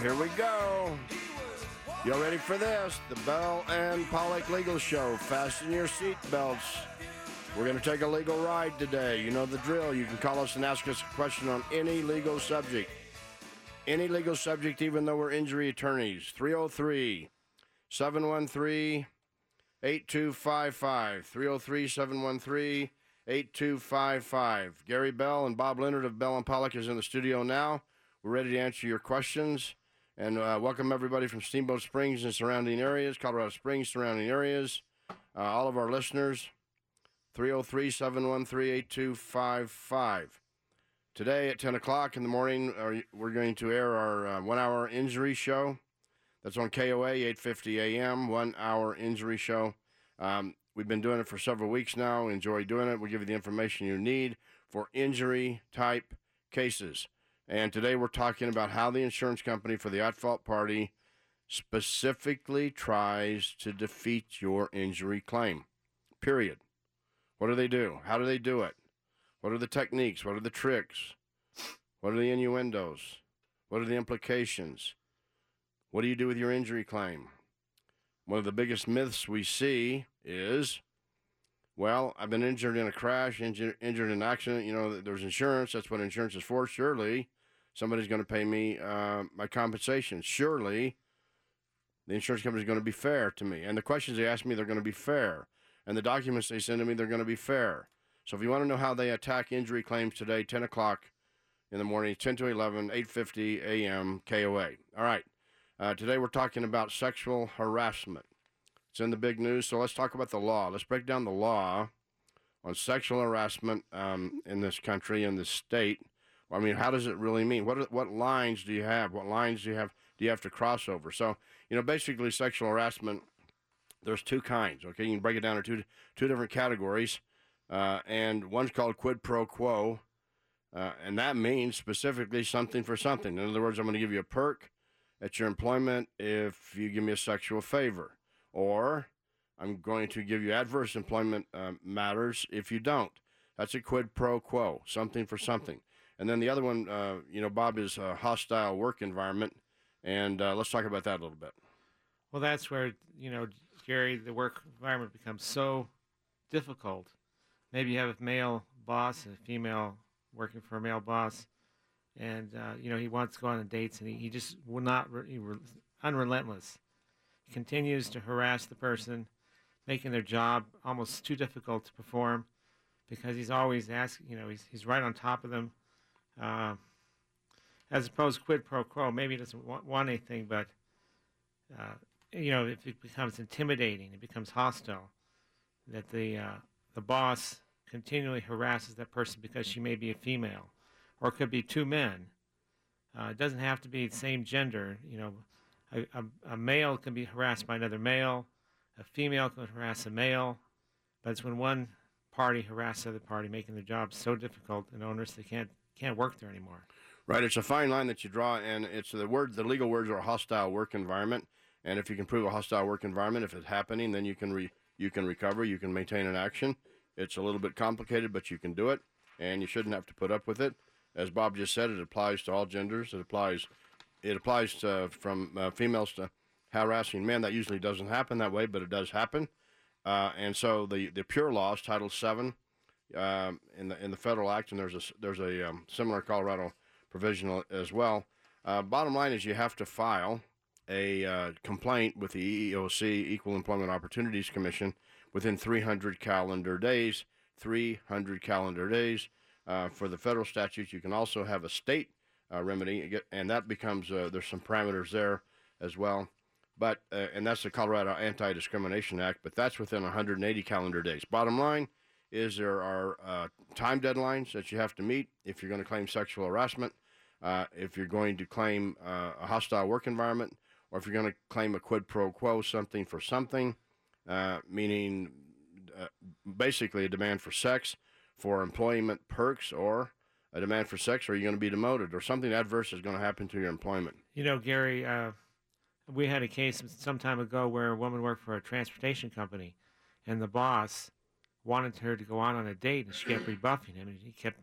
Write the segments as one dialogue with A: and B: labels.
A: Here we go. You ready for this? The Bell and Pollock Legal Show. Fasten your seat belts. We're going to take a legal ride today. You know the drill. You can call us and ask us a question on any legal subject. Any legal subject, even though we're injury attorneys. 303-713-8255. 303-713-8255. Gary Bell and Bob Leonard of Bell and Pollock is in the studio now. We're ready to answer your questions. And welcome everybody from Steamboat Springs and surrounding areas, Colorado Springs surrounding areas, all of our listeners. 303-713-8255. Today at 10 o'clock in the morning, we're going to air our 1 hour injury show. That's on KOA, 850 AM, 1 hour injury show. We've been doing it for several weeks now. Enjoy doing it. We'll give you the information you need for injury-type cases. And today we're talking about how the insurance company for the at-fault party specifically tries to defeat your injury claim, period. What do they do? How do they do it? What are the techniques? What are the tricks? What are the innuendos? What are the implications? What do you do with your injury claim? One of the biggest myths we see is, well, I've been injured in a crash, injured in an accident. You know, there's insurance. That's what insurance is for. Surely somebody's going to pay me my compensation. Surely the insurance company is going to be fair to me. And the questions they ask me, they're going to be fair. And the documents they send to me, they're going to be fair. So if you want to know how they attack injury claims today, 10 o'clock in the morning, 10 to 11, 850 AM, KOA. All right. Today we're talking about sexual harassment. It's in the big news, so let's talk about the law. Let's break down the law on sexual harassment in this country, in this state. I mean, how does it really mean? What lines do you have? What lines do you have to cross over? So, you know, basically sexual harassment, there's two kinds, okay? You can break it down into two different categories, and one's called quid pro quo, and that means specifically something for something. In other words, I'm going to give you a perk at your employment if you give me a sexual favor, or I'm going to give you adverse employment matters if you don't. That's a quid pro quo, something for something. And then the other one, Bob, is a hostile work environment, and let's talk about that a little bit.
B: Well, that's where, Gary, the work environment becomes so difficult. Maybe you have a male boss and a female working for a male boss, and, he wants to go on dates, and he just will not, unrelentless. He continues to harass the person, making their job almost too difficult to perform because he's always asking, he's right on top of them. As opposed to quid pro quo, maybe he doesn't want anything, but, if it becomes intimidating, it becomes hostile, that the boss continually harasses that person because she may be a female, or it could be two men. It doesn't have to be the same gender. A male can be harassed by another male, a female can harass a male, but it's when one party harasses the other party, making their job so difficult and onerous they can't work there anymore.
A: Right, it's a fine line that you draw, and it's the legal words are a hostile work environment, and if you can prove a hostile work environment, if it's happening, then you can recover, you can maintain an action. It's a little bit complicated, but you can do it, and you shouldn't have to put up with it. As Bob just said, it applies to all genders. It applies from females to harassing men. That usually doesn't happen that way, but it does happen. And so the pure laws, Title VII, in the Federal Act, and there's a similar Colorado provision as well. Bottom line is you have to file a complaint with the EEOC, Equal Employment Opportunities Commission, within 300 calendar days. 300 calendar days. For the federal statutes, you can also have a state remedy, and that becomes there's some parameters there as well. But and that's the Colorado Anti-Discrimination Act, but that's within 180 calendar days. Bottom line is there are time deadlines that you have to meet if you're going to claim sexual harassment, if you're going to claim a hostile work environment, or if you're going to claim a quid pro quo, something for something, meaning basically a demand for sex, for employment perks, or a demand for sex, or you're going to be demoted, or something adverse is going to happen to your employment.
B: Gary, we had a case some time ago where a woman worked for a transportation company, and the boss wanted her to go on a date, and she kept rebuffing him, and he kept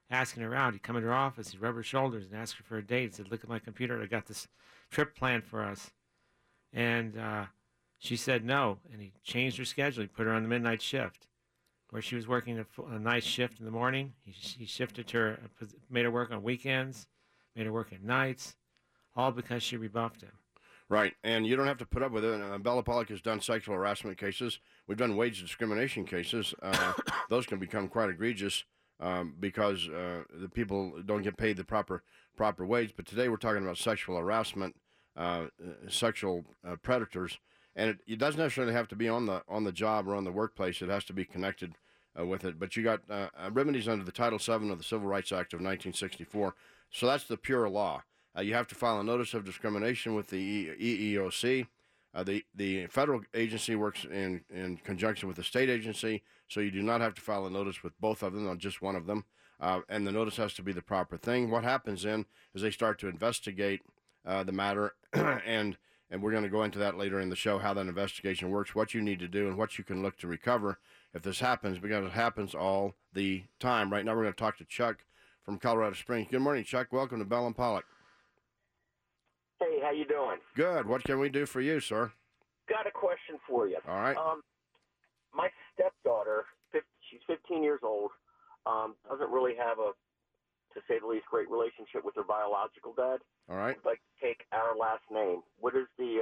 B: asking her out. He'd come into her office, he'd rub her shoulders and ask her for a date. He said, "Look at my computer. I got this trip planned for us." And she said no, and he changed her schedule. He put her on the midnight shift, where she was working a night shift in the morning. He shifted her, made her work on weekends, made her work at nights, all because she rebuffed him.
A: Right, and you don't have to put up with it. Bella Pollock has done sexual harassment cases. We've done wage discrimination cases. Those can become quite egregious because the people don't get paid the proper wage. But today we're talking about sexual harassment, sexual predators, and it doesn't necessarily have to be on the job or on the workplace. It has to be connected with it. But you got remedies under the Title VII of the Civil Rights Act of 1964. So that's the pure law. You have to file a notice of discrimination with the EEOC. The federal agency works in conjunction with the state agency, so you do not have to file a notice with both of them, on just one of them. And the notice has to be the proper thing. What happens then is they start to investigate the matter, and we're going to go into that later in the show, how that investigation works, what you need to do, and what you can look to recover if this happens, because it happens all the time. Right now we're going to talk to Chuck from Colorado Springs. Good morning, Chuck. Welcome to Bell and Pollock.
C: Hey, how you doing?
A: Good. What can we do for you, sir?
C: Got a question for you.
A: All right.
C: My stepdaughter, she's 15 years old, doesn't really have a, to say the least, great relationship with her biological dad.
A: All right.
C: Would like to take our last name. What do you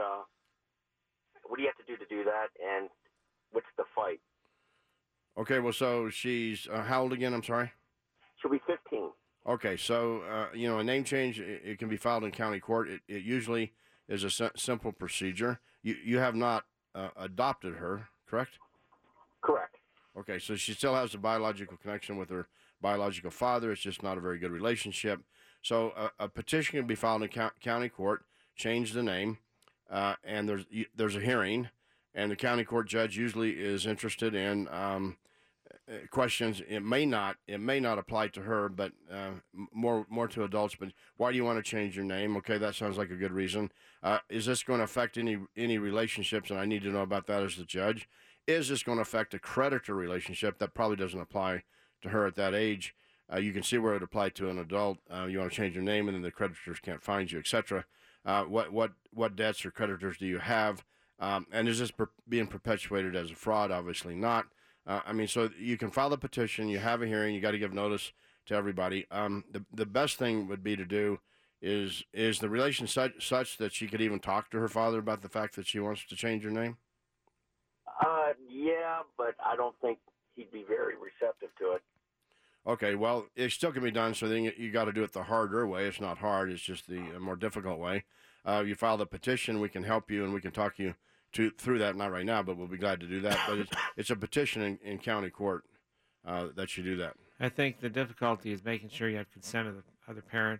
C: have to do that, and what's the fight?
A: Okay, well, so she's how old again? I'm sorry?
C: She'll be 15.
A: Okay, so, a name change, it can be filed in county court. It usually is a simple procedure. You have not adopted her, correct?
C: Correct.
A: Okay, so she still has a biological connection with her biological father. It's just not a very good relationship. So a petition can be filed in county court, change the name, and there's a hearing, and the county court judge usually is interested in questions. It may not apply to her, but more to adults. But why do you want to change your name? Okay, that sounds like a good reason. Is this going to affect any relationships? And I need to know about that as the judge. Is this going to affect a creditor relationship? That probably doesn't apply to her at that age. You can see where it applied to an adult. You want to change your name, and then the creditors can't find you, etc. What debts or creditors do you have? And is this being perpetuated as a fraud? Obviously not. So you can file a petition, you have a hearing, you got to give notice to everybody. The best thing would be to do is the relation such that she could even talk to her father about the fact that she wants to change her name?
C: Yeah, but I don't think he'd be very receptive to it.
A: Okay, well, it still can be done, so then you got to do it the harder way. It's not hard, it's just the more difficult way. You file the petition, we can help you, and we can talk you through that, not right now, but we'll be glad to do that. But it's a petition in county court that you do that.
B: I think the difficulty is making sure you have consent of the other parent.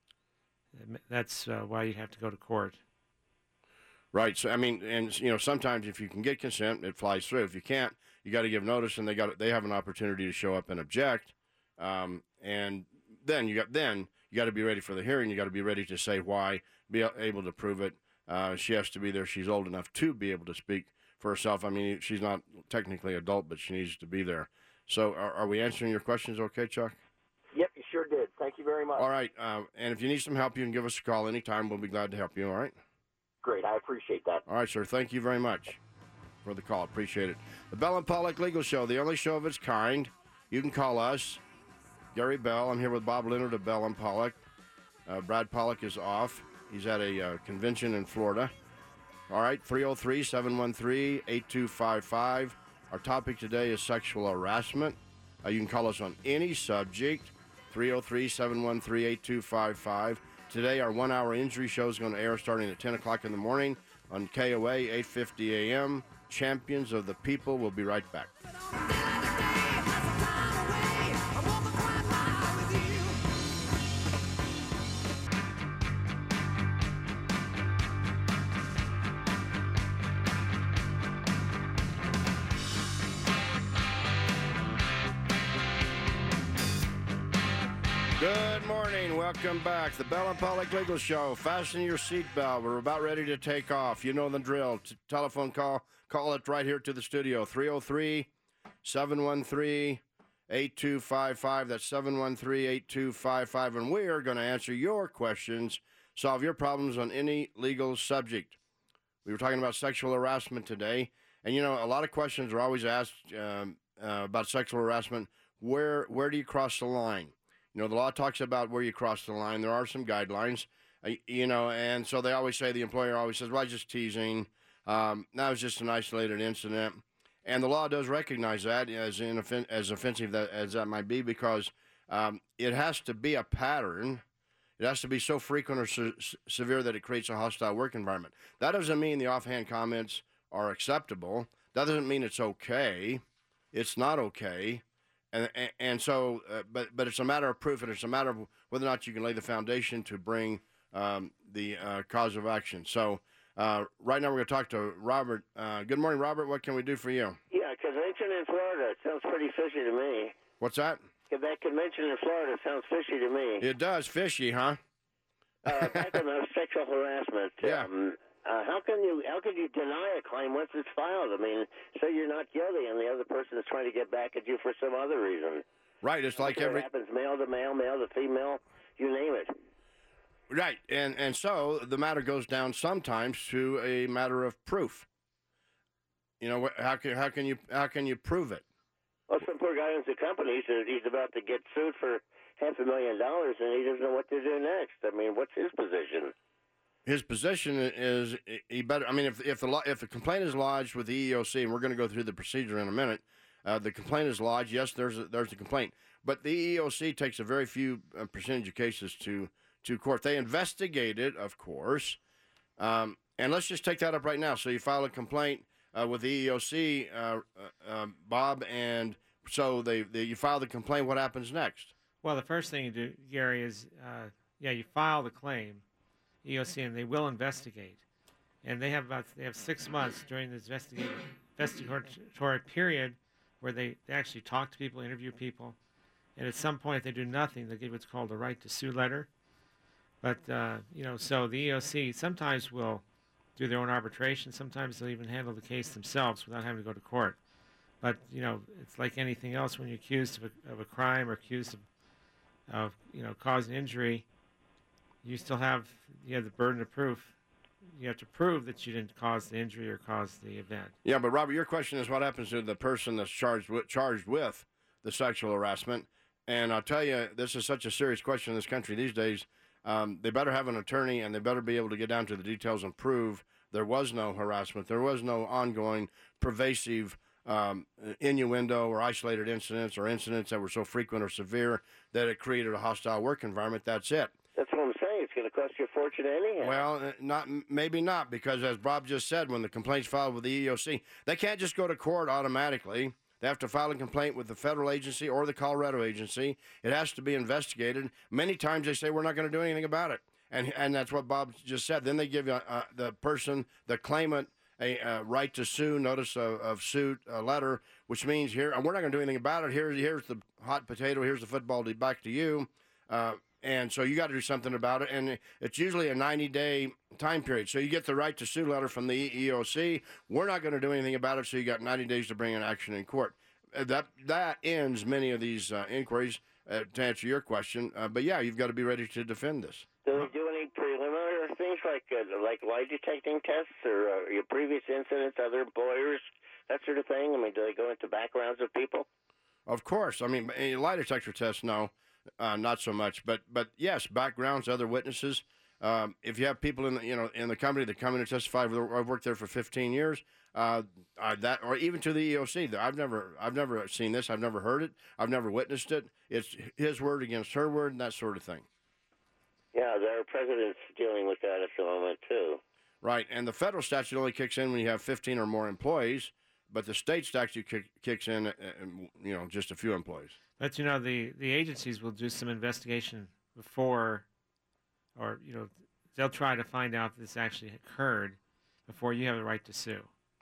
B: That's why you have to go to court.
A: Right. So sometimes if you can get consent, it flies through. If you can't, you got to give notice, and they have an opportunity to show up and object. And then you got to be ready for the hearing. You got to be ready to say why, be able to prove it. She has to be there. She's old enough to be able to speak for herself. I mean, she's not technically adult, but she needs to be there. So are we answering your questions okay, Chuck?
C: Yep, you sure did. Thank you very much.
A: All right. And if you need some help, you can give us a call anytime. We'll be glad to help you, all right?
C: Great. I appreciate that.
A: All right, sir. Thank you very much for the call. Appreciate it. The Bell and Pollock Legal Show, the only show of its kind. You can call us. Gary Bell. I'm here with Bob Leonard of Bell and Pollock. Brad Pollock is off. He's at a convention in Florida. All right, 303-713-8255. Our topic today is sexual harassment. You can call us on any subject, 303-713-8255. Today, our one-hour injury show is going to air starting at 10 o'clock in the morning on KOA, 850 AM. Champions of the People. We'll be right back. Good morning. Welcome back. The Bell and Pollock Legal Show. Fasten your seatbelt. We're about ready to take off. You know the drill. Telephone call. Call it right here to the studio. 303-713-8255. 713-8255. That's 713-8255. And we are going to answer your questions, solve your problems on any legal subject. We were talking about sexual harassment today. And, a lot of questions are always asked about sexual harassment. Where do you cross the line? The law talks about where you cross the line. There are some guidelines, and so they always say, the employer always says, well, I was just teasing. That was just an isolated incident. And the law does recognize that as offensive as that might be, because it has to be a pattern. It has to be so frequent or severe that it creates a hostile work environment. That doesn't mean the offhand comments are acceptable. That doesn't mean it's okay. It's not okay. And so, but it's a matter of proof, and it's a matter of whether or not you can lay the foundation to bring the cause of action. So right now we're going to talk to Robert. Good morning, Robert. What can we do for you?
D: Yeah, convention in Florida. It sounds pretty fishy to me.
A: What's that?
D: That convention in Florida sounds fishy to me.
A: It does. Fishy, huh?
D: Back on the sexual harassment.
A: Yeah.
D: How can you deny a claim once it's filed? I mean, say you're not guilty, and the other person is trying to get back at you for some other reason.
A: Right. It's like
D: it happens male to male, male to female, you name it.
A: Right. And so the matter goes down sometimes to a matter of proof. How can you prove it?
D: Well, some poor guy owns a company. He's about to get sued for $500,000, and he doesn't know what to do next. I mean, what's his position?
A: His position is he better. I mean, if the complaint is lodged with the EEOC, and we're going to go through the procedure in a minute, the complaint is lodged. Yes, there's a complaint, but the EEOC takes a very few percentage of cases to court. They investigate it, of course, and let's just take that up right now. So you file a complaint with the EEOC, Bob, and so you file the complaint. What happens next?
B: Well, the first thing you do, Gary, is you file the claim, EEOC, and they will investigate, and they have 6 months during this investigatory period where they actually talk to people, interview people, and at some point if they do nothing, they give what's called a right to sue letter. But so the EEOC sometimes will do their own arbitration. Sometimes they'll even handle the case themselves without having to go to court. But it's like anything else. When you're accused of a crime or accused of causing injury, you still have the burden of proof. You have to prove that you didn't cause the injury or cause the event.
A: Yeah, but Robert, your question is what happens to the person that's charged with the sexual harassment. And I'll tell you, this is such a serious question in this country these days. They better have an attorney, and they better be able to get down to the details and prove there was no harassment, there was no ongoing, pervasive innuendo or isolated incidents or incidents that were so frequent or severe that it created a hostile work environment. That's it.
D: That's what I'm saying. It's going to cost you a fortune anyhow.
A: Well, maybe not, because as Bob just said, when the complaint's filed with the EEOC, they can't just go to court automatically. They have to file a complaint with the federal agency or the Colorado agency. It has to be investigated. Many times they say, we're not going to do anything about it. And that's what Bob just said. Then they give you the claimant, a right to sue, notice of suit letter, which means here, and we're not going to do anything about it. Here's the hot potato. Here's the football back to you. And so you got to do something about it. And it's usually a 90-day time period. So you get the right to sue letter from the EEOC. We're not going to do anything about it. So you got 90 days to bring an action in court. That ends many of these inquiries, to answer your question. But yeah, you've got to be ready to defend this.
D: Do they do any preliminary things like lie detecting tests or your previous incidents, other employers, that sort of thing? I mean, do they go into backgrounds of people?
A: Of course. I mean, a lie detector test, no. Not so much, but yes, backgrounds, other witnesses. If you have people in the company that come in and testify, I've worked there for 15 years. That, or even to the EEOC, I've never seen this. I've never heard it. I've never witnessed it. It's his word against her word, and that sort of thing.
D: Yeah, our president's dealing with that at the moment too.
A: Right, and the federal statute only kicks in when you have 15 or more employees, but the state statute kicks in, just a few employees.
B: But the agencies will do some investigation before, or they'll try to find out if this actually occurred before you have the right to sue.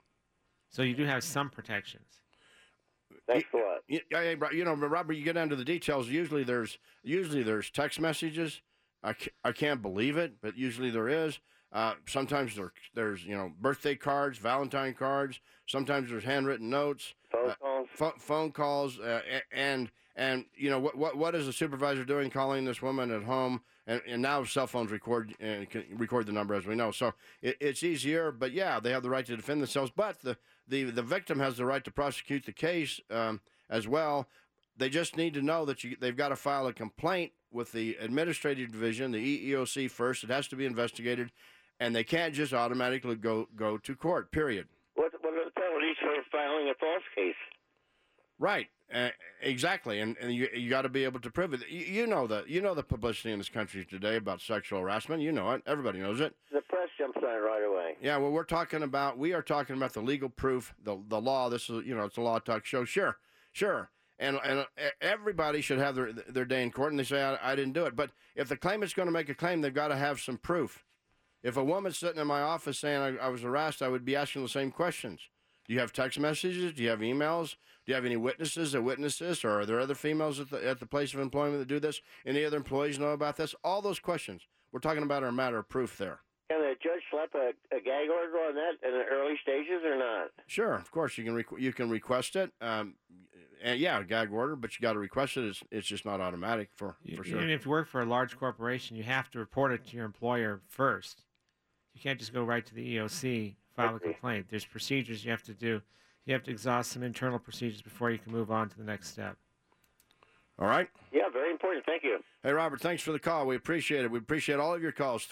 B: So you do have some protections.
D: Thanks a lot.
A: Yeah, Robert, you get down to the details. Usually there's text messages. I can't believe it, but usually there is. Sometimes there's birthday cards, Valentine cards. Sometimes there's handwritten notes.
D: Phone calls.
A: phone calls, and you know what is the supervisor doing? Calling this woman at home, and now cell phones record and can record the number, as we know. So it's easier, but yeah, they have the right to defend themselves. But the victim has the right to prosecute the case as well. They just need to know that they've got to file a complaint with the administrative division, the EEOC first. It has to be investigated, and they can't just automatically go to court. Period.
D: What are the penalties for filing a false case?
A: Right, exactly, and you got to be able to prove it. You know the publicity in this country today about sexual harassment. You know it. Everybody knows it.
D: The press jumps on it right away.
A: Yeah, well, we are talking about the legal proof, the law. This is it's a law talk show. Sure, and everybody should have their day in court, and they say I didn't do it. But if the claimant's going to make a claim, they've got to have some proof. If a woman's sitting in my office saying I was harassed, I would be asking the same questions. Do you have text messages? Do you have emails? Do you have any witnesses that witness this? Or are there other females at the place of employment that do this? Any other employees know about this? All those questions. We're talking about a matter of proof there.
D: Can the judge slap a gag order on that in the early stages or not?
A: Sure, of course. You can request it. And yeah, a gag order, but you got to request it. It's just not automatic for sure.
B: Even if you work for a large corporation, you have to report it to your employer first. You can't just go right to the EOC, file a complaint. There's procedures you have to do. You have to exhaust some internal procedures before you can move on to the next step.
A: All right?
D: Yeah, very important. Thank you.
A: Hey, Robert, thanks for the call. We appreciate it. We appreciate all of your calls.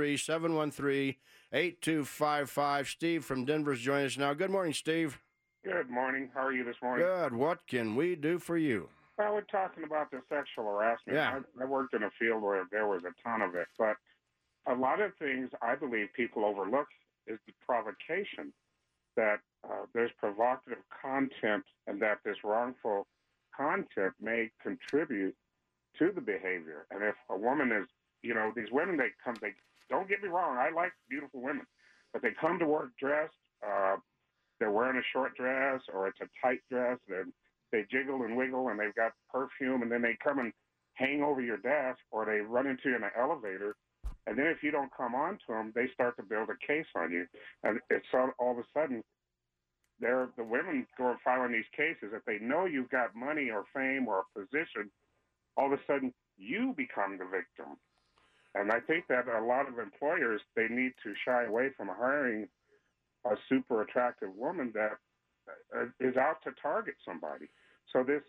A: 303-713-8255. Steve from Denver is joining us now. Good morning, Steve.
E: Good morning. How are you this morning?
A: Good. What can we do for you?
E: Well, we're talking about the sexual harassment.
A: Yeah.
E: I worked in a field where there was a ton of it, but a lot of things I believe people overlook is the provocation, that there's provocative content and that this wrongful content may contribute to the behavior. And if a woman is, these women, they don't get me wrong, I like beautiful women, but they come to work dressed, they're wearing a short dress or it's a tight dress, and they jiggle and wiggle and they've got perfume, and then they come and hang over your desk or they run into you in an elevator. And then if you don't come on to them, they start to build a case on you. And it's all of a sudden, the women go and filing these cases. If they know you've got money or fame or a position, all of a sudden you become the victim. And I think that a lot of employers, they need to shy away from hiring a super attractive woman that is out to target somebody. So this,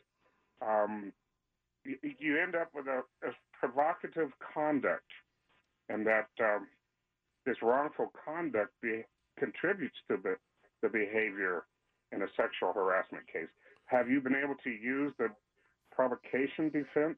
E: you end up with a provocative conduct. And that this wrongful conduct contributes to the behavior in a sexual harassment case. Have you been able to use the provocation defense?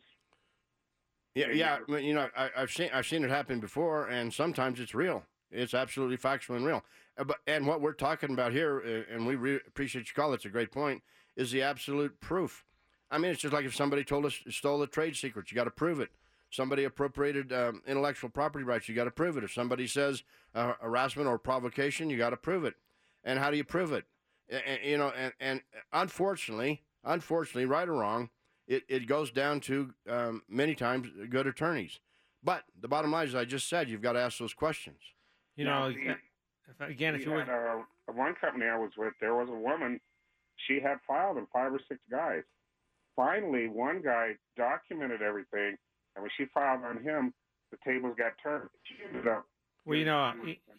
A: Yeah. I've seen it happen before, and sometimes it's real. It's absolutely factual and real. And what we're talking about here, and we appreciate your call. It's a great point. Is the absolute proof? I mean, it's just like if somebody stole a trade secret, you got to prove it. Somebody appropriated intellectual property rights, you got to prove it. If somebody says harassment or provocation, you got to prove it. And how do you prove it? And unfortunately, right or wrong, it goes down to many times good attorneys. But the bottom line is, I just said, you've got to ask those questions.
B: If you were
E: one company I was with, there was a woman. She had filed in 5 or 6 guys. Finally, one guy documented everything. And when she filed on him, the tables got turned. She ended up.
B: Well,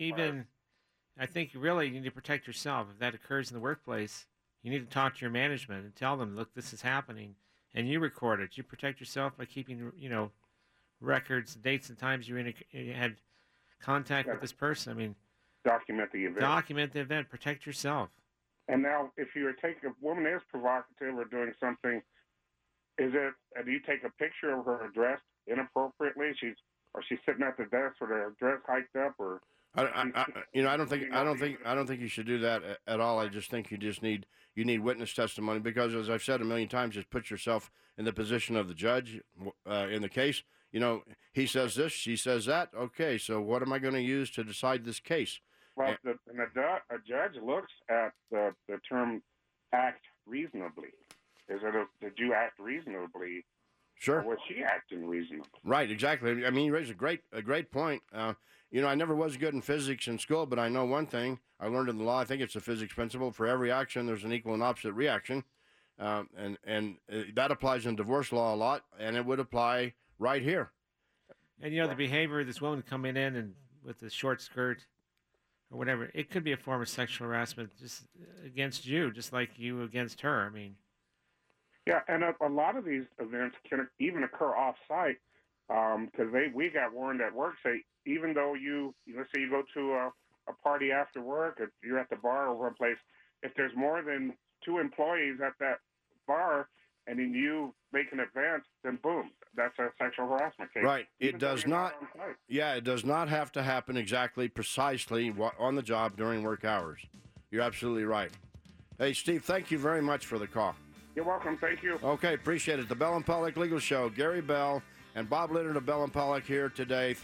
B: I think really you need to protect yourself. If that occurs in the workplace, you need to talk to your management and tell them, look, this is happening, and you record it. You protect yourself by keeping, records, dates, and times you had contact with this person. I mean,
E: document the event.
B: Protect yourself.
E: And now, if a woman is provocative or doing something. Do you take a picture of her dressed inappropriately? She's sitting at the desk with her dress hiked up, or
A: I don't think you should do that at all. I just think you need witness testimony, because, as I've said a million times, just put yourself in the position of the judge in the case. He says this, she says that. Okay, so what am I going to use to decide this case?
E: Well, a judge looks at the term "act reasonably." Did you act reasonably?
A: Sure.
E: Or was she acting reasonably?
A: Right, exactly. I mean, you raise a great point. I never was good in physics in school, but I know one thing. I learned in the law, I think it's a physics principle. For every action, there's an equal and opposite reaction. And that applies in divorce law a lot, and it would apply right here.
B: And the behavior of this woman coming in and with the short skirt or whatever, it could be a form of sexual harassment just against you, just like you against her. I mean,
E: yeah, and a lot of these events can even occur off-site because we got warned at work. Say even though let's say you go to a party after work, or you're at the bar or one place, if there's more than 2 employees at that bar, and then you make an advance, then boom, that's a sexual harassment case.
A: Right. It does not. Yeah, it does not have to happen precisely on the job during work hours. You're absolutely right. Hey, Steve, thank you very much for the call.
E: You're welcome. Thank you.
A: Okay, appreciate it. The Bell and Pollock Legal Show. Gary Bell and Bob Leonard of Bell and Pollock here today.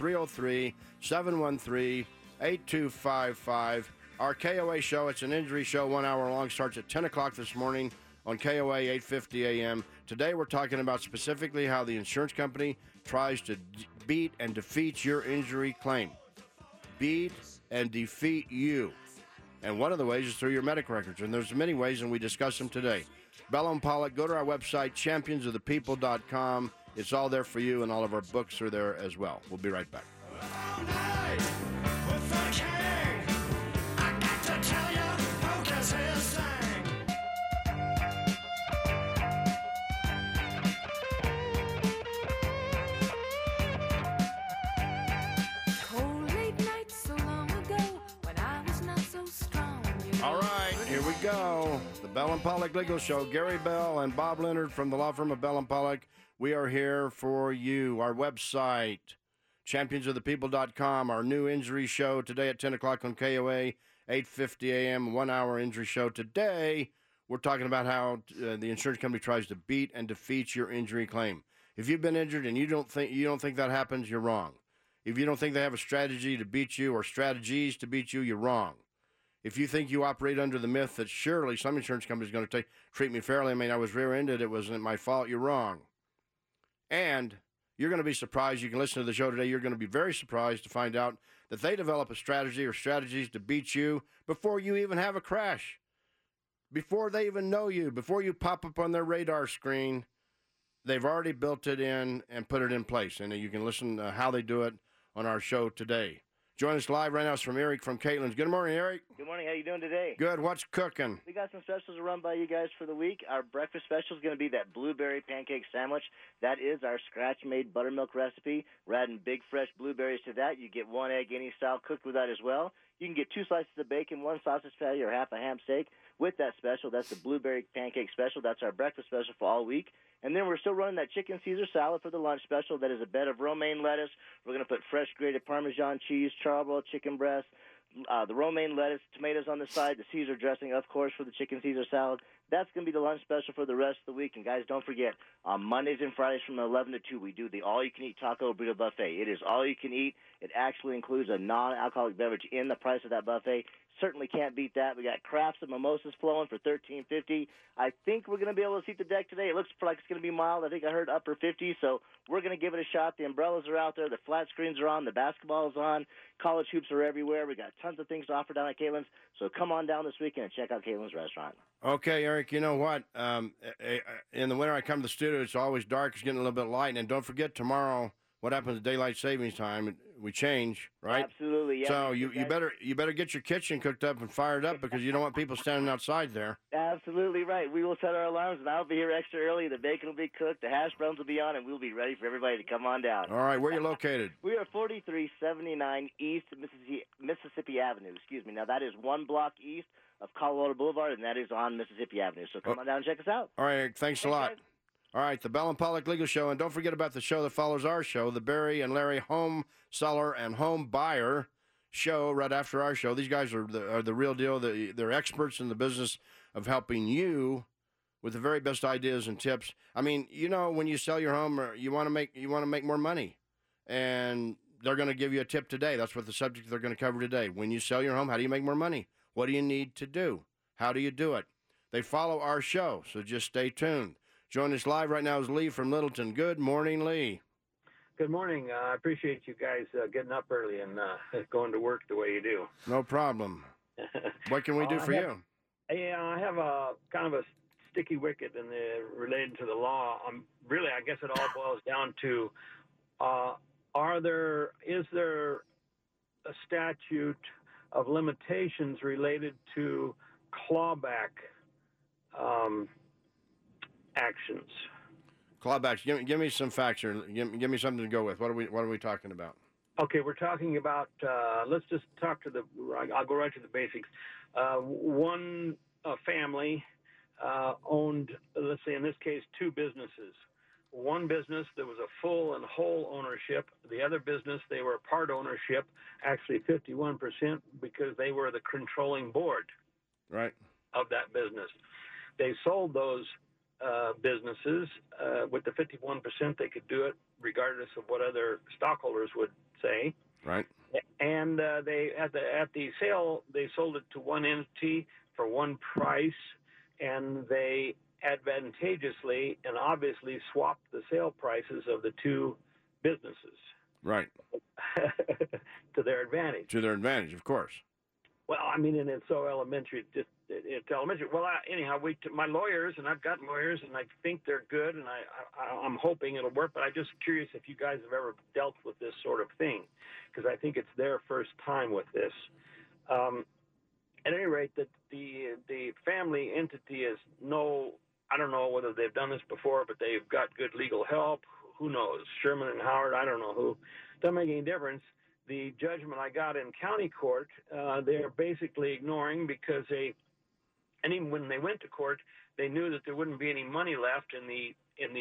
A: 303-713-8255. Our KOA show, it's an injury show, 1 hour long, starts at 10 o'clock this morning on KOA 850 AM. Today we're talking about specifically how the insurance company tries to beat and defeat your injury claim. Beat and defeat you. And one of the ways is through your medical records. And there's many ways, and we discuss them today. Bell and Pollock, go to our website, championsofthepeople.com. It's all there for you, and all of our books are there as well. We'll be right back. Go. The Bell and Pollock Legal Show. Gary Bell and Bob Leonard from the law firm of Bell and Pollock. We are here for you. Our website, championsofthepeople.com. Our new injury show today at 10 o'clock on KOA, 850 AM, 1 hour injury show. Today, we're talking about how the insurance company tries to beat and defeat your injury claim. If you've been injured and you don't think that happens, you're wrong. If you don't think they have a strategy to beat you or strategies to beat you, you're wrong. If you think you operate under the myth that surely some insurance company is going to treat me fairly, I mean, I was rear-ended, it wasn't my fault, you're wrong. And you're going to be surprised. You can listen to the show today. You're going to be very surprised to find out that they develop a strategy or strategies to beat you before you even have a crash, before they even know you, before you pop up on their radar screen. They've already built it in and put it in place. And you can listen to how they do it on our show today. Join us live right now. It's from Eric from Caitlin's. Good morning, Eric.
F: Good morning. How you doing today?
A: Good. What's cooking?
F: We got some specials to run by you guys for the week. Our breakfast special is going to be that blueberry pancake sandwich. That is our scratch-made buttermilk recipe. We're adding big, fresh blueberries to that. You get 1 egg any style cooked with that as well. You can get 2 slices of bacon, 1 sausage patty, or half a ham steak with that special. That's the blueberry pancake special. That's our breakfast special for all week. And then we're still running that chicken Caesar salad for the lunch special. That is a bed of romaine lettuce. We're going to put fresh grated Parmesan cheese, charbroiled chicken breast, the romaine lettuce, tomatoes on the side, the Caesar dressing, of course, for the chicken Caesar salad. That's going to be the lunch special for the rest of the week. And, guys, don't forget, on Mondays and Fridays from 11 to 2, we do the all-you-can-eat taco burrito buffet. It is all-you-can-eat. It actually includes a non-alcoholic beverage in the price of that buffet. Certainly can't beat that. We got crafts and mimosas flowing for $13.50. I think we're going to be able to seat the deck today. It looks like it's going to be mild. I think I heard upper 50, so we're going to give it a shot. The umbrellas are out there. The flat screens are on. The basketball is on. College hoops are everywhere. We got tons of things to offer down at Caitlin's, so come on down this weekend and check out Caitlin's restaurant.
A: Okay, Eric, you know what? In the winter, I come to the studio. It's always dark. It's getting a little bit light. And don't forget tomorrow, what happens to daylight savings time? We change, right?
F: Absolutely, yeah.
A: So you better get your kitchen cooked up and fired up because you don't want people standing outside there.
F: Absolutely right. We will set our alarms, and I'll be here extra early. The bacon will be cooked, the hash browns will be on, and we'll be ready for everybody to come on down.
A: All right, where are you located?
F: We are 4379 East Mississippi Avenue. Excuse me. Now, that is 1 block east of Colorado Boulevard, and that is on Mississippi Avenue. So come on down and check us out.
A: All right, Eric, thanks a lot.
F: Guys.
A: All right, the Bell and Pollock Legal Show. And don't forget about the show that follows our show, the Barry and Larry Home Seller and Home Buyer show right after our show. These guys are the real deal. They're experts in the business of helping you with the very best ideas and tips. I mean, you know, when you sell your home, you want to make more money. And they're going to give you a tip today. That's what the subject they're going to cover today. When you sell your home, how do you make more money? What do you need to do? How do you do it? They follow our show, so just stay tuned. Join us live right now is Lee from Littleton. Good morning, Lee.
G: Good morning. I appreciate you guys getting up early and going to work the way you do.
A: No problem. What can we do for you?
G: Yeah, I have a kind of a sticky wicket and related to the law, really, I guess it all boils down to, is there a statute of limitations related to clawback actions?
A: Clawbacks. Give me some facts here. Give me something to go with. What are we talking about?
G: Okay, we're talking about. Let's just talk to I'll go right to the basics. One family owned, let's say in this case, two businesses. One business, there was a full and whole ownership. The other business, they were part ownership, actually 51%, because they were the controlling board
A: Right.
G: of that business. They sold those businesses with the 51%. They could do it regardless of what other stockholders would say.
A: Right.
G: And they at the sale, they sold it to one entity for one price, and they advantageously and obviously swapped the sale prices of the two businesses.
A: Right.
G: To their advantage.
A: To their advantage, of course.
G: Well, I mean, and it's so elementary. It's elementary. Well, anyhow, my lawyers, and I've got lawyers, and I think they're good, and I'm hoping it'll work. But I'm just curious if you guys have ever dealt with this sort of thing, because I think it's their first time with this. At any rate, the family entity is I don't know whether they've done this before, but they've got good legal help. Who knows? Sherman and Howard, I don't know who. Doesn't make any difference. The judgment I got in county court, they're basically ignoring because and even when they went to court, they knew that there wouldn't be any money left in the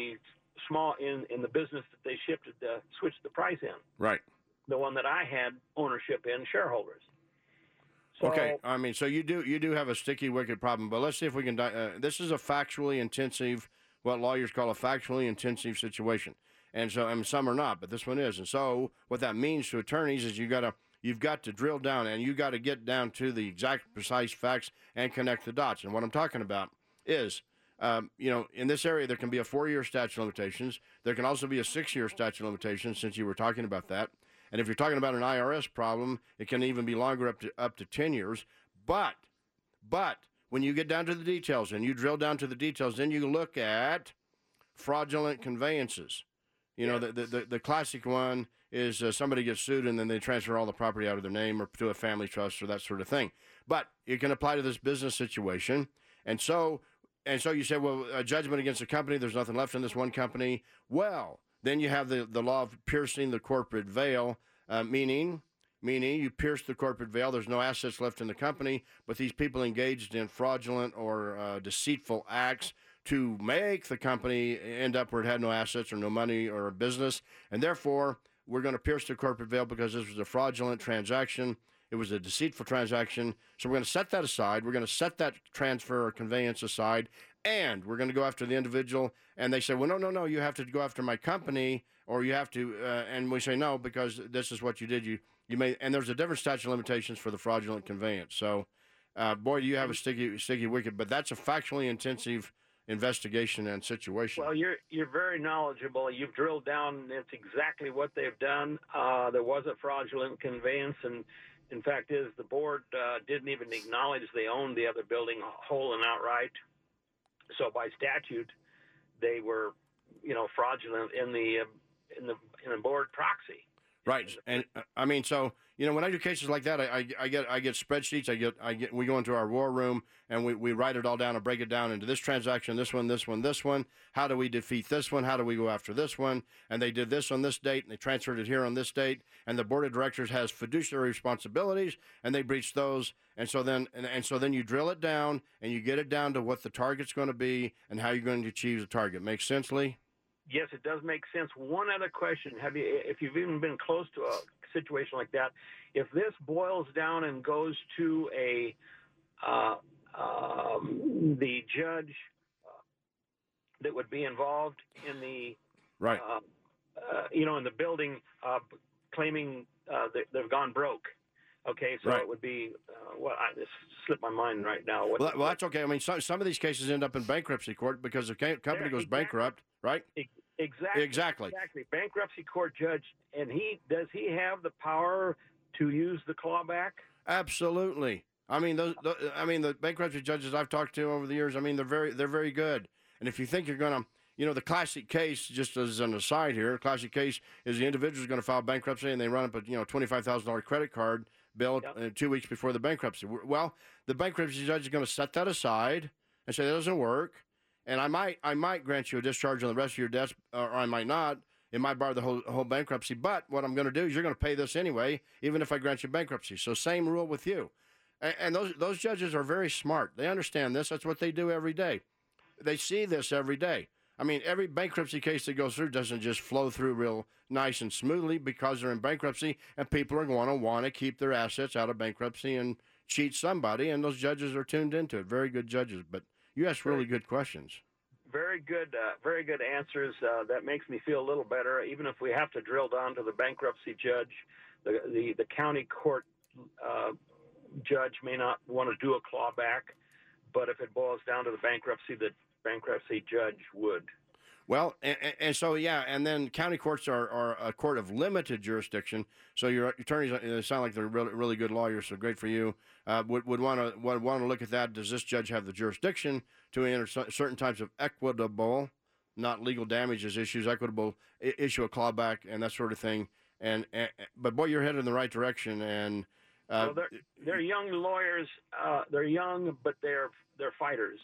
G: business that they switched the price in.
A: Right.
G: The one that I had ownership in, shareholders. So,
A: okay. I mean, so you do have a sticky wicket problem, but let's see if we can. This is a factually intensive, what lawyers call a factually intensive situation. And so, some are not, but this one is. And so, what that means to attorneys is you've got to drill down, and you got to get down to the exact, precise facts and connect the dots. And what I'm talking about is, in this area, there can be a 4-year statute of limitations. There can also be a 6-year statute of limitations, since you were talking about that. And if you're talking about an IRS problem, it can even be longer, up to 10 years. But when you get down to the details and you drill down to the details, then you look at fraudulent conveyances. The classic one is somebody gets sued and then they transfer all the property out of their name or to a family trust or that sort of thing. But it can apply to this business situation. And so you say, well, a judgment against a company, there's nothing left in this one company. Well, then you have the law of piercing the corporate veil, meaning you pierce the corporate veil. There's no assets left in the company, but these people engaged in fraudulent or deceitful acts to make the company end up where it had no assets or no money or a business. And therefore, we're going to pierce the corporate veil because this was a fraudulent transaction. It was a deceitful transaction. So we're going to set that aside. We're going to set that transfer or conveyance aside. And we're going to go after the individual. And they say, well, no, you have to go after my company, or you have to, and we say no, because this is what you did. You may, and there's a different statute of limitations for the fraudulent conveyance. So, boy, do you have a sticky wicket, but that's a factually intensive investigation and situation.
G: Well, you're very knowledgeable. You've drilled down. It's exactly what they've done. There was a fraudulent conveyance, and in fact, the board didn't even acknowledge they owned the other building whole and outright. So by statute, they were, fraudulent in the board proxy.
A: Right, and I mean, so when I do cases like that, I get spreadsheets. We go into our war room and we write it all down and break it down into this transaction, this one. How do we defeat this one? How do we go after this one? And they did this on this date, and they transferred it here on this date. And the board of directors has fiduciary responsibilities, and they breached those. And so then you drill it down, and you get it down to what the target's going to be and how you're going to achieve the target. Make sense, Lee?
G: Yes, it does make sense. One other question: if you've even been close to a situation like that, if this boils down and goes to the judge that would be involved in the
A: right,
G: in the building, claiming they've gone broke. Okay, so
A: right.
G: It would be this slipped my mind right now.
A: Well, that's okay. I mean, some of these cases end up in bankruptcy court because the company goes bankrupt, right? Exactly.
G: Bankruptcy court judge, and does he have the power to use the clawback?
A: Absolutely. I mean, the bankruptcy judges I've talked to over the years, I mean, they're very good. And if you think you're going to, the classic case, just as an aside here, classic case is the individual's going to file bankruptcy and they run up a, $25,000 credit card bill 2 weeks before the bankruptcy. Well, the bankruptcy judge is going to set that aside and say that doesn't work. And I might grant you a discharge on the rest of your debts, or I might not. It might bar the whole bankruptcy. But what I'm going to do is you're going to pay this anyway, even if I grant you bankruptcy. So same rule with you. And those judges are very smart. They understand this. That's what they do every day. They see this every day. I mean, every bankruptcy case that goes through doesn't just flow through real nice and smoothly because they're in bankruptcy, and people are going to want to keep their assets out of bankruptcy and cheat somebody, and those judges are tuned into it. Very good judges. But you asked really good questions.
G: Very good answers. That makes me feel a little better. Even if we have to drill down to the bankruptcy judge, the county court judge may not want to do a clawback, but if it boils down to the bankruptcy judge would.
A: Well, and so, yeah, and then county courts are a court of limited jurisdiction. So your attorneys sound like they're really good lawyers, so great for you. Would want to look at that. Does this judge have the jurisdiction to enter certain types of equitable, not legal damages issues, equitable issue a clawback and that sort of thing? But boy, you're headed in the right direction. And
G: well, they're young lawyers. They're young, but they're fighters.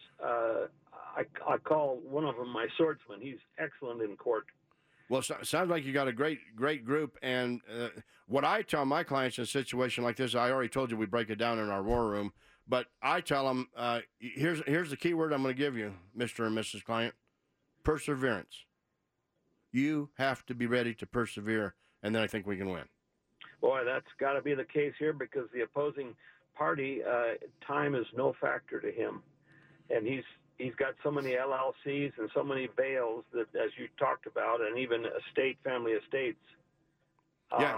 G: I call one of them my swordsman. He's excellent in court.
A: Well, it sounds like you got a great group. And what I tell my clients in a situation like this, I already told you we break it down in our war room. But I tell them, here's the key word I'm going to give you, Mr. and Mrs. Client: perseverance. You have to be ready to persevere, and then I think we can win.
G: Boy, that's got to be the case here, because the opposing party, time is no factor to him, and he's got so many LLCs and so many bails that, as you talked about, and even family estates.
A: Yeah.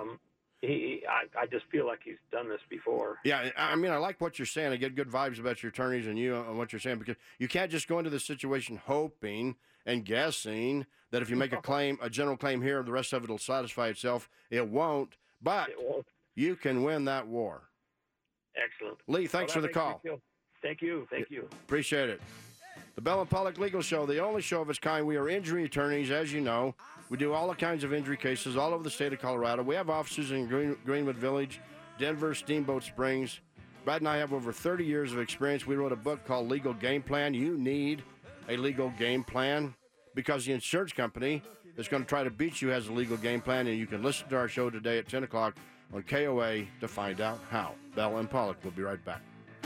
G: I just feel like he's done this before.
A: Yeah, I mean, I like what you're saying. I get good vibes about your attorneys and you and what you're saying, because you can't just go into the situation hoping and guessing that if you make a general claim here, the rest of it will satisfy itself. It won't, but you can win that war.
G: Excellent.
A: Lee, thanks for the call.
G: Thank you.
A: Appreciate it. The Bell and Pollock Legal Show, the only show of its kind. We are injury attorneys, as you know. We do all kinds of injury cases all over the state of Colorado. We have offices in Greenwood Village, Denver, Steamboat Springs. Brad and I have over 30 years of experience. We wrote a book called Legal Game Plan. You need a legal game plan because the insurance company that's going to try to beat you has a legal game plan, and you can listen to our show today at 10 o'clock on KOA to find out how. Bell and Pollock will be right back.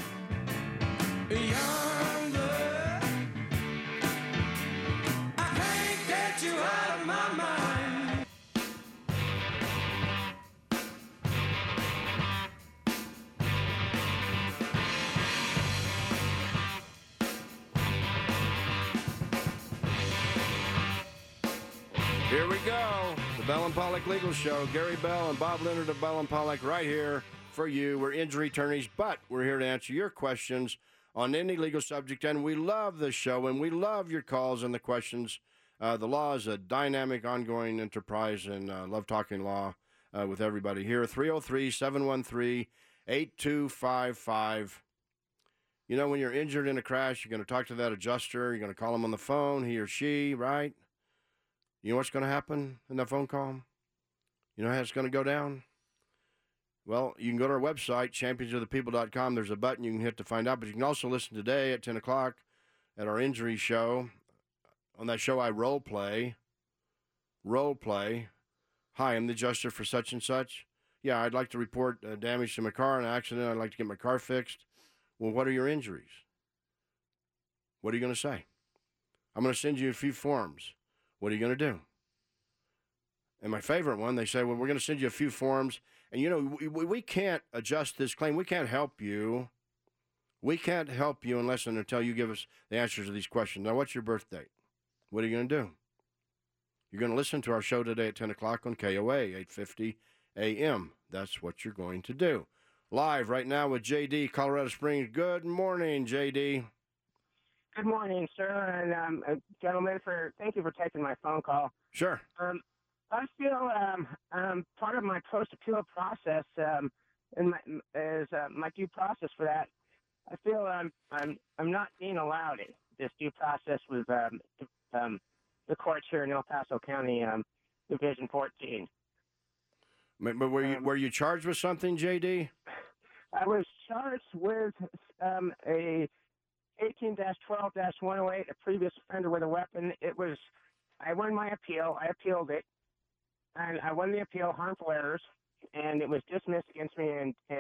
A: Here we go. The Bell and Pollock Legal Show. Gary Bell and Bob Leonard of Bell and Pollock right here for you. We're injury attorneys, but we're here to answer your questions on any legal subject, and we love this show, and we love your calls and the questions. The law is a dynamic, ongoing enterprise, and love talking law with everybody here. 303-713-8255. You know, when you're injured in a crash, you're going to talk to that adjuster. You're going to call him on the phone, he or she, right? You know what's going to happen in that phone call? You know how it's going to go down? Well, you can go to our website, championsofthepeople.com. There's a button you can hit to find out, but you can also listen today at 10 o'clock at our injury show. On that show, I role play. Hi, I'm the adjuster for such and such. Yeah, I'd like to report damage to my car, an accident. I'd like to get my car fixed. Well, what are your injuries? What are you going to say? I'm going to send you a few forms. What are you going to do? And my favorite one, they say, well, we're going to send you a few forms. And, you know, we can't adjust this claim. We can't help you. We can't help you unless and until you give us the answers to these questions. Now, what's your birth date? What are you going to do? You're going to listen to our show today at 10 o'clock on KOA, 850 AM. That's what you're going to do. Live right now with J.D., Colorado Springs. Good morning, J.D.
H: Good morning, sir, and gentlemen. Thank you for taking my phone call.
A: Sure.
H: I feel part of my post-appeal process and my due process for that. I feel I'm not being allowed it. This due process with the courts here in El Paso County, Division 14.
A: But were you charged with something, JD?
H: I was charged with a 18-12-108, a previous offender with a weapon. I won my appeal. I appealed it, and I won the appeal, harmful errors, and it was dismissed against me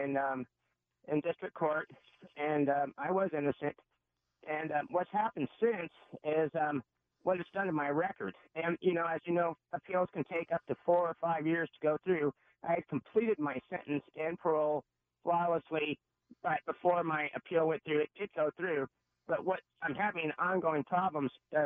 H: in district court, and I was innocent. And what's happened since is what it's done to my record. And, as you know, appeals can take up to 4 or 5 years to go through. I had completed my sentence and parole flawlessly, but before my appeal went through, it did go through. But what I'm having ongoing problems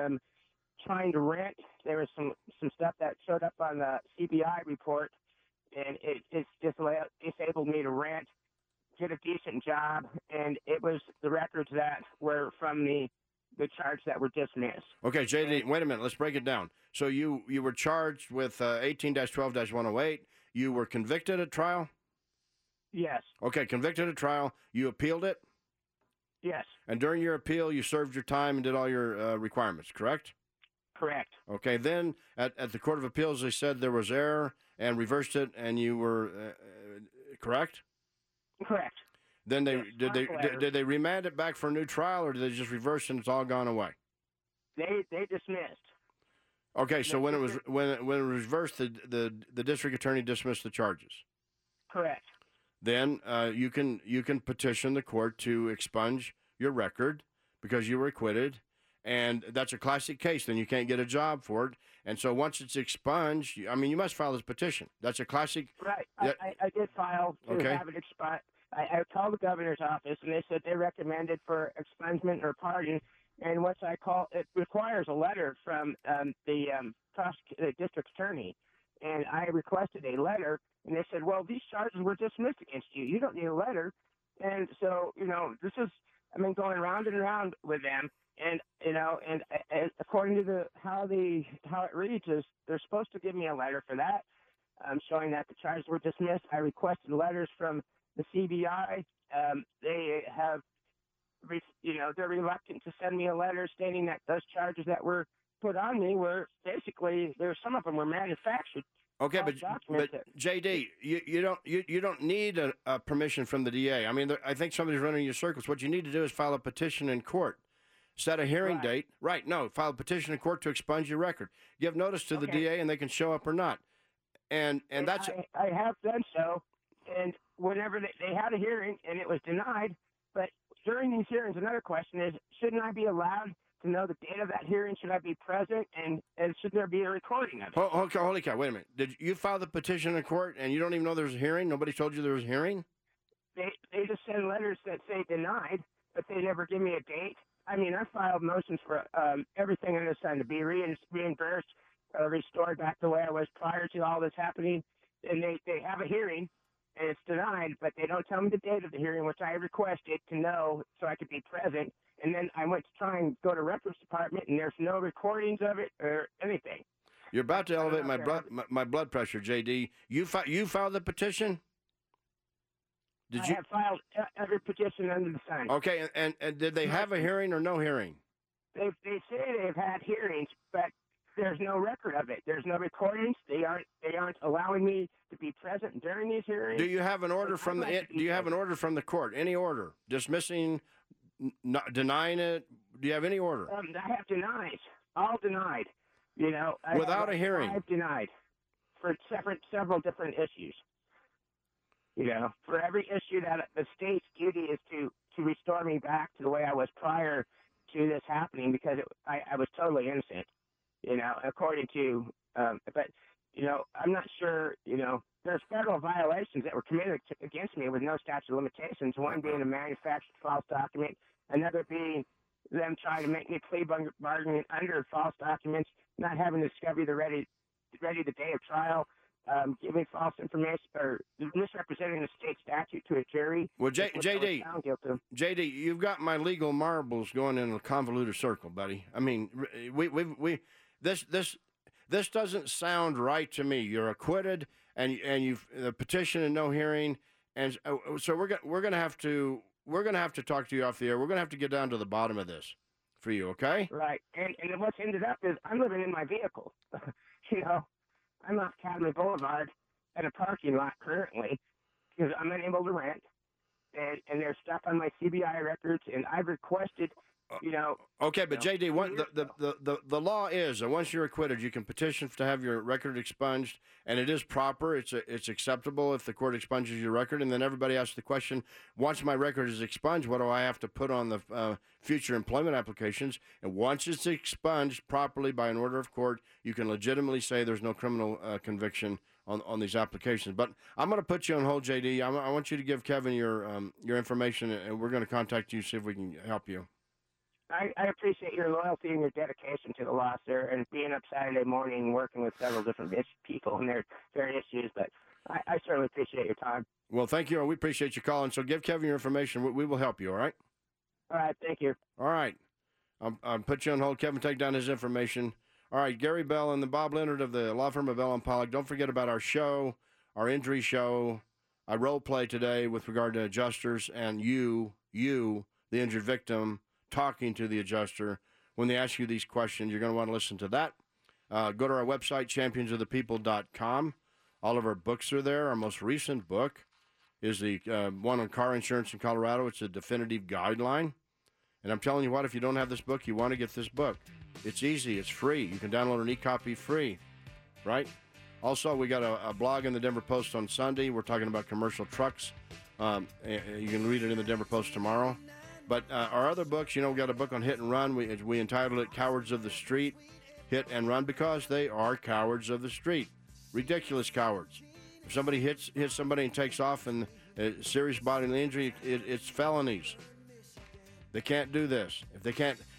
H: trying to rent. There was some stuff that showed up on the CBI report, and it's just disabled me to rent, get a decent job, and it was the records that were from the charge that were dismissed.
A: Okay, JD, wait a minute. Let's break it down. So you were charged with 18-12-108. You were convicted at trial?
H: Yes.
A: Okay, convicted at trial. You appealed it?
H: Yes.
A: And during your appeal, you served your time and did all your requirements, correct?
H: Correct.
A: Okay, then at the Court of Appeals, they said there was error and reversed it, and you were correct?
H: Correct.
A: Then did they remand it back for a new trial, or did they just reverse it and it's all gone away?
H: They dismissed.
A: Okay, so when it was reversed, the district attorney dismissed the charges.
H: Correct.
A: Then you can petition the court to expunge your record because you were acquitted, and that's a classic case. Then you can't get a job for it, and so once it's expunged, you must file this petition. That's a classic.
H: Right. I did file to have it expunged. I called the governor's office, and they said they recommended for expungement or pardon. And once I call, it requires a letter from the district attorney, and I requested a letter. And they said, well, these charges were dismissed against you. You don't need a letter. And so, this is, going round and round with them. And, and according to how it reads is they're supposed to give me a letter for that, showing that the charges were dismissed. I requested letters from the CBI. They have, they're reluctant to send me a letter stating that those charges that were put on me were basically, some of them were manufactured.
A: Okay, but JD, you don't need a permission from the DA. I think somebody's running your circles. What you need to do is file a petition in court, set a hearing date. Right? No, file a petition in court to expunge your record. Give notice to the DA, and they can show up or not. And that's.
H: I have done so, and whenever they had a hearing and it was denied, but during these hearings, another question is, shouldn't I be allowed to know the date of that hearing? Should I be present, and should there be a recording of it?
A: Okay, holy cow, wait a minute. Did you file the petition in court and you don't even know there was a hearing? Nobody told you there was a hearing?
H: They just send letters that say denied, but they never give me a date. I filed motions for everything under the sun to be reimbursed, restored back the way I was prior to all this happening. And they have a hearing, and it's denied, but they don't tell me the date of the hearing, which I requested to know so I could be present. And then I went to try and go to records department, and there's no recordings of it or anything.
A: You're about to elevate my blood pressure, JD. You filed the petition?
H: I have filed every petition under the sun.
A: Okay, and did they have a hearing or no hearing?
H: They say they've had hearings, but there's no record of it. There's no recordings. They aren't allowing me to be present during these hearings.
A: Do you have an order from the court? Any order dismissing, denying it? Do you have any order?
H: I have denied, all denied.
A: Without a hearing.
H: I've denied for several different issues. For every issue that the state's duty is to restore me back to the way I was prior to this happening, because I was totally innocent. According to, but I'm not sure. There's federal violations that were committed against me with no statute of limitations. One being a manufactured false document, another being them trying to make me plea bargaining under false documents, not having discovery ready the day of trial, giving false information or misrepresenting the state statute to a jury.
A: Well, JD, you've got my legal marbles going in a convoluted circle, buddy. This doesn't sound right to me. You're acquitted, and you've the petition and no hearing, And so we're gonna have to talk to you off the air. We're gonna have to get down to the bottom of this for you, okay?
H: Right. And what's ended up is I'm living in my vehicle. You know, I'm off Academy Boulevard at a parking lot currently because I'm unable to rent. And there's stuff on my CBI records, and I've requested, you know.
A: Okay, but JD, what the law is that once you're acquitted, you can petition to have your record expunged, and it is proper. It's acceptable if the court expunges your record, and then everybody asks the question: once my record is expunged, what do I have to put on the future employment applications? And once it's expunged properly by an order of court, you can legitimately say there's no criminal conviction on these applications. But I'm going to put you on hold, JD. I want you to give Kevin your information, and we're going to contact you, see if we can help you.
H: I appreciate your loyalty and your dedication to the law, sir, and being up Saturday morning working with several different people and their issues. But I certainly appreciate your time.
A: Well, thank you. We appreciate you calling. So give Kevin your information. We will help you, all right?
H: All right, thank you.
A: All right. I'll put you on hold. Kevin, take down his information. All right, Gary Bell and the Bob Leonard of the law firm of Bell & Pollock. Don't forget about our show, our injury show. I role play today with regard to adjusters and you, the injured victim, talking to the adjuster. When they ask you these questions, you're going to want to listen to that. Go to our website, championsofthepeople.com. All of our books are there. Our most recent book is the one on car insurance in Colorado. It's a definitive guideline. And I'm telling you what, if you don't have this book, you want to get this book. It's easy. It's free. You can download an e-copy free, right? Also, we got a blog in the Denver Post on Sunday. We're talking about commercial trucks. You can read it in the Denver Post tomorrow. But our other books, we got a book on hit and run. We entitled it Cowards of the Street, Hit and Run, because they are cowards of the street. Ridiculous cowards. If somebody hits somebody and takes off and serious bodily injury, it's felonies. They can't do this. If they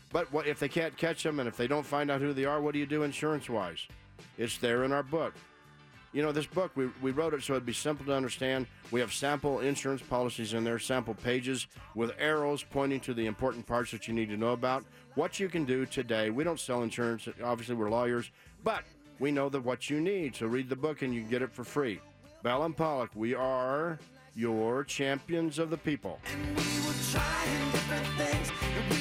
A: can't catch them, and if they don't find out who they are, what do you do insurance-wise? It's there in our book. This book, we wrote it so it'd be simple to understand. We have sample insurance policies in there, sample pages with arrows pointing to the important parts that you need to know about. What you can do today. We don't sell insurance. Obviously, we're lawyers, but we know that what you need. So read the book, and you can get it for free. Bell & Pollock, we are your champions of the people.
I: And we will try different things.